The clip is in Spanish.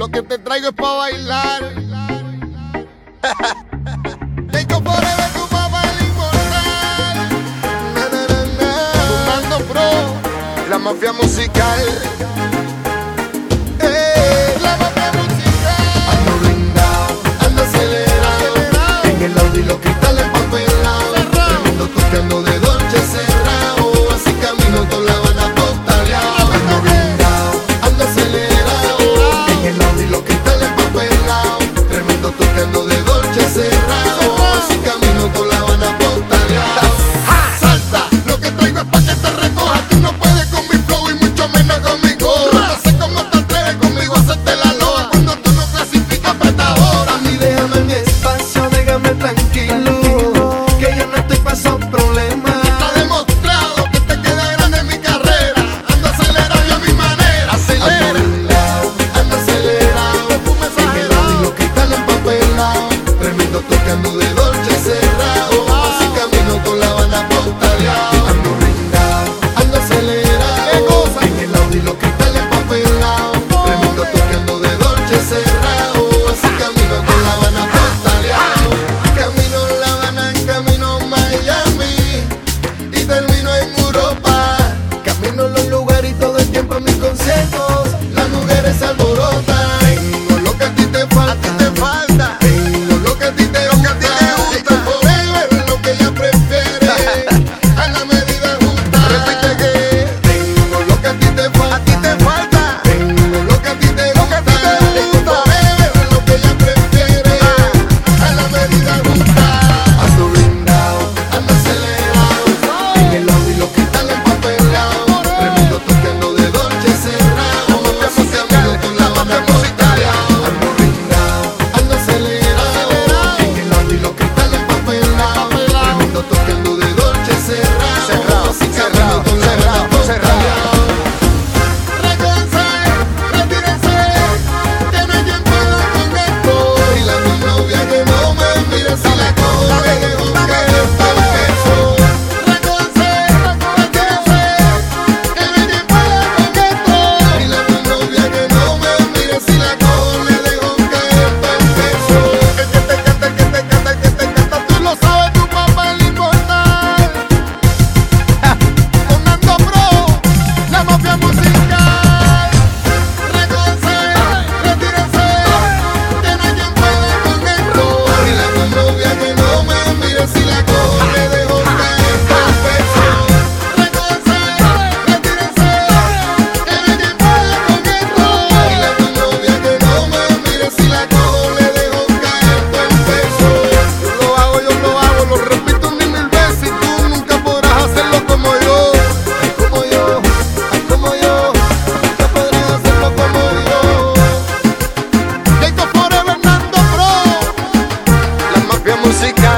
Lo que te traigo es pa' bailar. Jacob Forever, tu papá el inmortal. Na, na, na, na. Fumando Pro, la mafia musical. La mafia musical. Ando blindado, ando acelerado. En el Audi los cristales empapelados. Tremendo tocando de Dolce cerrado. Así camino con La Habana postaleado. Ando blindado, ando acelerado. En el Audi los cristales empapelados. Tremendo tocando de Dolce cerrado. Así camino con La Habana postaleado. Salta, lo que traigo es pa' que te recojas. Tú no puedes con mi flow y mucho menos con mi gorra. No sé cómo te atreves conmigo a hacerte la loa cuando tú no clasificas petadora. A mí déjame mi espacio, déjame tranquilo, que yo no estoy pa' esos problemas. Está demostrado que te queda grande mi carrera. Ando acelerado y a mi manera. Acelera. Ando blindado, ando acelerado. Perfume En el Audi exagerado. los cristales empapelados. Tremendo tocando de Dolce cerrado. Así camino con La Habana postaleado. Ando blindado, ando acelerado. En el Audi los cristales empapelados. Tremendo tocando de Dolce cerrado. Así camino con La Habana postaleado. Camino La Habana, camino Miami y termino en Europa. Camino los lugares y todo el tiempo en mis conciertos. Las mujeres se alborotan. Tengo lo que a ti te falta. Falta. Tengo lo que a ti te gusta. gusta. Forever, lo que ella prefiere. A la medida justa. Repite que Tengo lo que a ti te falta. a ti te falta. Tengo lo que a ti te Lo que a ti te gusta. gusta. Forever, lo que ella prefiere. A la medida justa. Ando blindado, ando acelerado. En el Audi los cristales empapelados. Tremendo tocando de Dolce cerrado. Así camino con La Habana postaleado. Ando blindado, ando acelerado. En el Audi los cristales empapelados. Tremendo tocando de Dolce cerrado. Así camino con La Habana postaleado. Recójanse, retírense, que no hay quien pueda con esto. Y la mi novia que no me mire si la coge de buscar el peso. Recójanse, retírense, que no hay quien pueda con esto. Y la mi novia que no me mire si la coge de buscar el peso. El que te canta, el que te canta, el que te canta, tú lo sabes, tu papá el inmortal. Fumando Pro, la mafia musical. Recójanse, retírense, que no hay quien pueda con esto. Y la mi novia que no me mire si la coge de buscar el peso. Recójanse, retírense, que no hay quien pueda con esto. Y la mi novia que no me mire si la coge de buscar el peso. Yo lo repito ni mil veces y tú nunca podrás hacerlo como yo. Ay, como yo, nunca podrás hacerlo como yo. Jacob Forever, Nando Pro, La mafia musical.